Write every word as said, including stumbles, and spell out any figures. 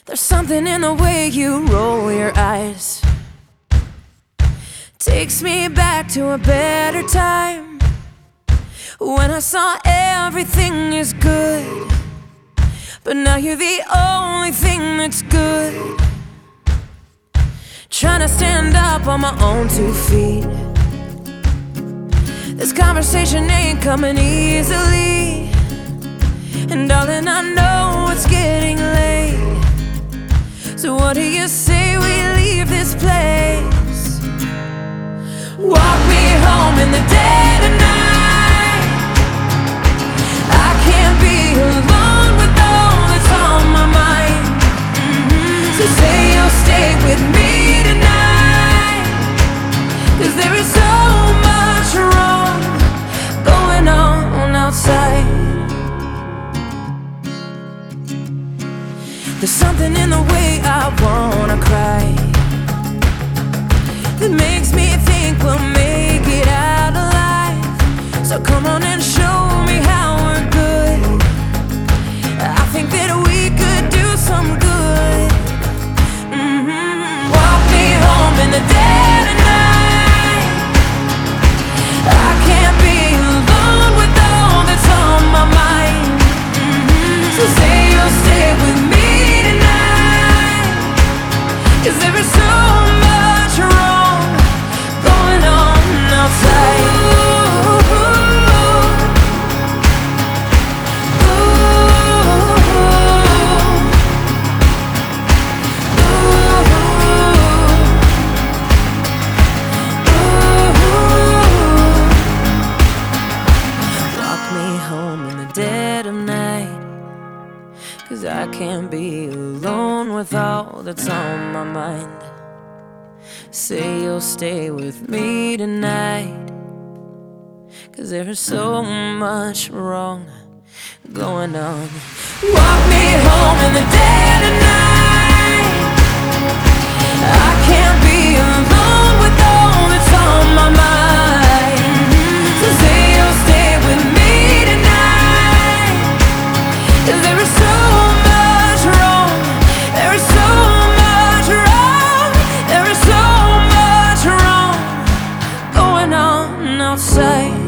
There's something in the way you roll your eyes, takes me back to a better time, when I saw everything is good, but now you're the only thing that's good. Trying to stand up on my own two feet, this conversation ain't coming easily, and darling, I know it's getting late. So what do you say we leave this place? Walk me home in the dead of night. I can't be alone with all that's on my mind. Mm-hmm. So say you'll stay with me tonight, 'cause there is so much wrong going on outside. There's something in the way I wanna cry, that makes me think we'll make it out alive. So come on and show me how we're good. I think that we could do some good. Mm-hmm. Walk me home in the dead of night. I can't be alone with all that's on my mind. Mm-hmm. So say you'll stay with me, 'cause there is so much wrong going on outside. Ooh, ooh, ooh. Walk me home in the dead of night, 'cause I can't be alone with all that's on my mind. Say you'll stay with me tonight, 'cause there is so much wrong going on. Walk me home in the dead of night. I can't be alone with all that's on my mind. So say you'll stay with me tonight, 'cause there is so much wrong. There is so much wrong. There is so much wrong going on outside.